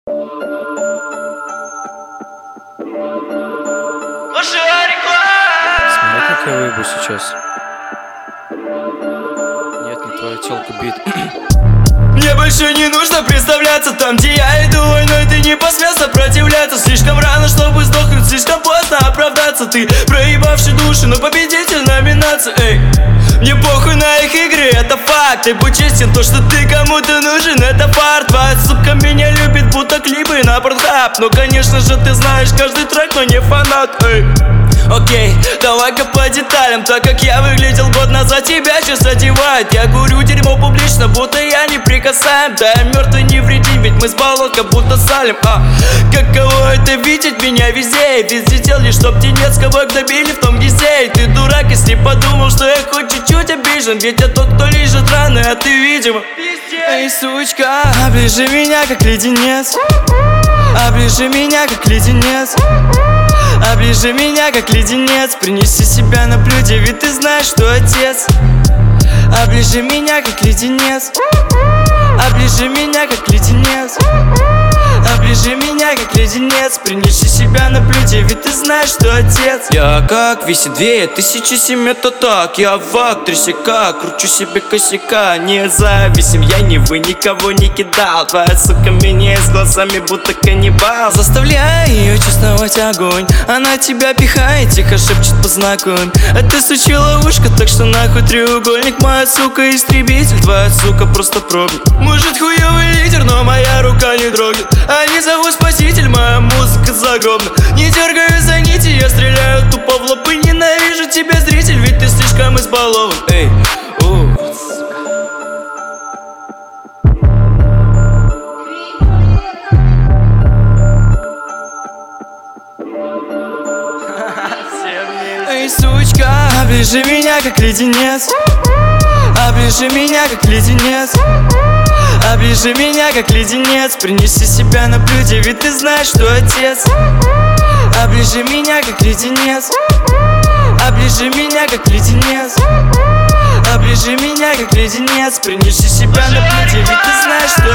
Смотри, как я выебу сейчас. Нет, не твоя тёлка бит. Мне больше не нужно представляться там, где я иду войной, ты не посмел сопротивляться. Слишком рано, чтобы сдохнуть, слишком поздно оправдаться. Ты проебавший души, но победитель номинации. Эй, мне похуй на их игры, это факт. Ты будь честен, то, что ты кому-то нужен, это фарт. Твоя сука меня любит, будто клипы на Pornhub. Ну конечно же ты знаешь каждый трек, но не фанат. Эй, окей, давай-ка по деталям. Так как я выглядел год назад, тебя сейчас одевают. Я курю дерьмо публично, будто я не прикасаем. Да я мертвый невредим, ведь мы с болот как будто салим. Каково это видеть меня везде? Везде делали, чтоб тенец кого-то добили в том гизе. Ты дурак, если подумал, что я хоть чуть-чуть обижен. Ведь я тот, кто лежит раны, а ты, видимо, эй, сучка, оближи меня как леденец. Оближи меня как леденец. Оближи меня как леденец. Принеси себя на блюде, ведь ты знаешь, что отец. Оближи меня как леденец. Оближи меня как леденец. Оближи меня как леденец. Принеси себя на блюде, ведь ты знаешь, что отец. Я как висит 2007, это так. Я в актрисе как, кручу себе косяка. Независим, я не вы, никого не кидал. Твоя сука меня с глазами будто каннибал. Заставляй ее чувствовать огонь. Она тебя пихает, тихо шепчет познакомь. А ты сучи ловушка, так что нахуй треугольник. Моя сука истребитель, твоя сука просто пробник. Может хуёвый лидер, но моя рука не дрогнет. А не зову спаситель, моя музыка загробна. Не дергаю за нити, я стреляю тупо в лоб. И ненавижу тебя, зритель, ведь ты слишком избалован. Эй, эй, сучка, оближи меня как леденец. Оближи меня как леденец. Оближи меня как леденец. Принеси себя на блюде, ведь ты знаешь, что отец. Оближи меня как леденец. Оближи меня как леденец. Оближи меня как леденец. Принеси себя на блюде, ведь ты знаешь, что